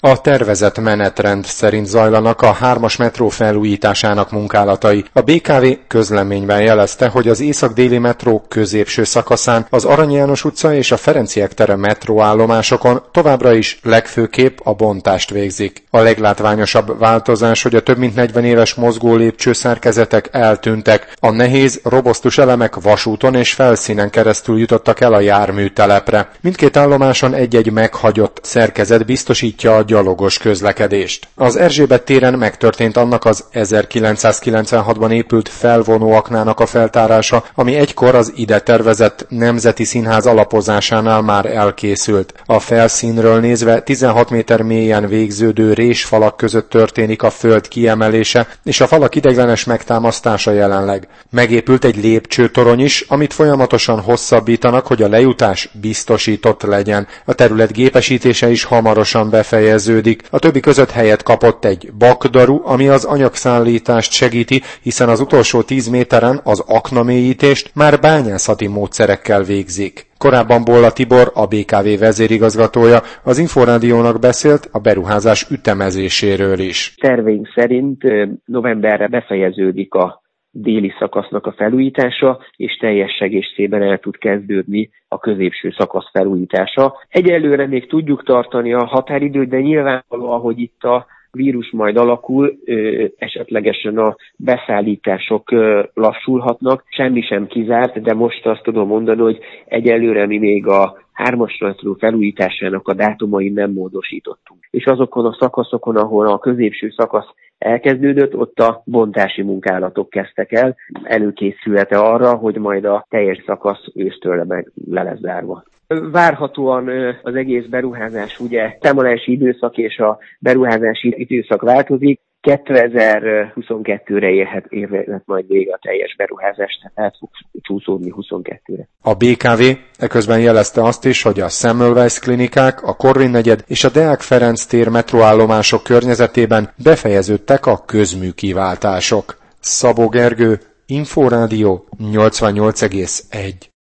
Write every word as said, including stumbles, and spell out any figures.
A tervezett menetrend szerint zajlanak a hármas metró felújításának munkálatai. A bé ká vé közleményben jelezte, hogy az észak-déli metró középső szakaszán az Arany János utca és a Ferenciek tere metróállomásokon továbbra is legfőképp a bontást végzik. A leglátványosabb változás, hogy a több mint negyven éves mozgó lépcsőszerkezetek eltűntek. A nehéz, robosztus elemek vasúton és felszínen keresztül jutottak el a járműtelepre. Mindkét állomáson egy-egy meghagyott szerkezet biztosítja a gyalogos közlekedést. Az Erzsébet téren megtörtént annak az ezerkilencszázkilencvenhatban épült felvonóaknának a feltárása, ami egykor az ide tervezett Nemzeti Színház alapozásánál már elkészült. A felszínről nézve tizenhat méter mélyen végződő résfalak között történik a föld kiemelése, és a falak ideiglenes megtámasztása jelenleg. Megépült egy lépcsőtorony is, amit folyamatosan hosszabbítanak, hogy a lejutás biztosított legyen. A terület gépesítése is hamarosan befejeződik. A többi között helyet kapott egy bakdaru, ami az anyagszállítást segíti, hiszen az utolsó tíz méteren az aknamélyítést már bányászati módszerekkel végzik. Korábban Bolla Tibor, a bé ká vé vezérigazgatója, az Inforádiónak beszélt a beruházás ütemezéséről is. Terveink szerint novemberre befejeződik a déli szakasznak a felújítása, és teljes segélyében el tud kezdődni a középső szakasz felújítása. Egyelőre még tudjuk tartani a határidőt, de nyilvánvalóan, hogy itt a vírus majd alakul, esetlegesen a beszállítások lassulhatnak. Semmi sem kizárt, de most azt tudom mondani, hogy egyelőre mi még a hármas metró felújításának a dátumai nem módosítottunk. És azokon a szakaszokon, ahol a középső szakasz elkezdődött, ott a bontási munkálatok kezdtek el, előkészülete arra, hogy majd a teljes szakasz ősztől meg le lesz zárva. Várhatóan az egész beruházás, ugye támadási időszak és a beruházási időszak változik, kétezer-huszonkettőre érhet, érhet majd vége a teljes beruházás, tehát át fog csúszódni huszonkettőre. A bé ká vé eközben jelezte azt is, hogy a Semmelweis klinikák, a Korvin negyed és a Deák Ferenc tér metróállomások környezetében befejeződtek a közműkiváltások. Szabó Gergő, Inforádió nyolcvannyolc egész egy.